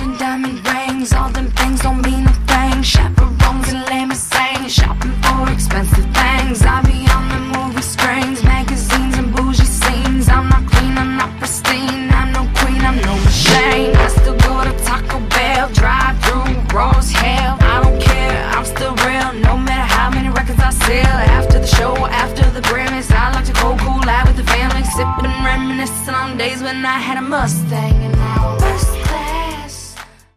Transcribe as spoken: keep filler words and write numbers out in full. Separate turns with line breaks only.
and diamond rings, all them things don't mean a thing. Chaperones and limousines, shopping for expensive things. I be on the movie screens, magazines and bougie scenes. I'm not clean, I'm not pristine, I'm no queen, I'm no machine. I still go to Taco Bell, drive through raw as hell. I don't care, I'm still real, no matter how many records I sell. After the show, after the Grammys, I like to go cool out with the family, sipping and reminiscing on days when I had a Mustang.